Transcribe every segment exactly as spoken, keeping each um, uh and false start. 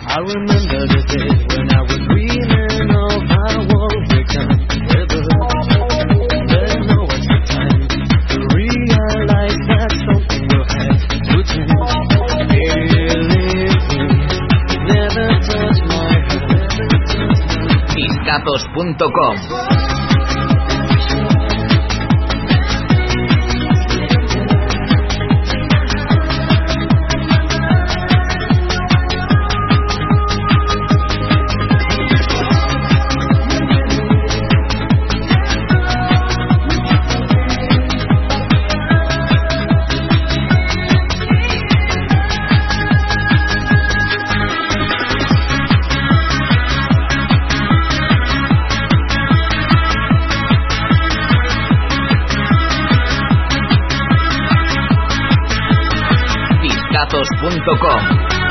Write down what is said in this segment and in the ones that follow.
I remember the days when I was dreaming of how we'll become together. But now it's the time to realize that something will have to change. Believe me, never touch my heart. Discazos punto com. Discazos punto com.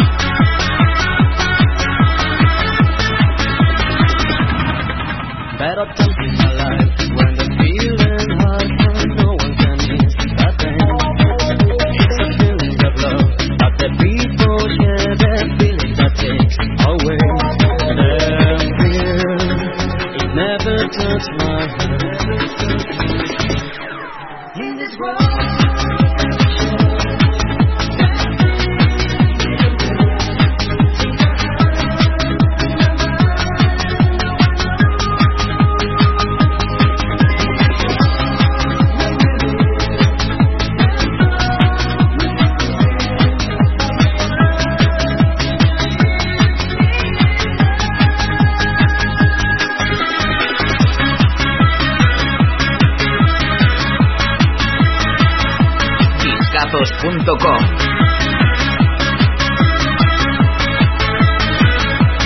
Better times in my life when the feeling hard and no one can miss that thing. It's a feeling of love, but the people share that feeling that takes away their fear. It never touched my heart. In this world. Discazos punto com.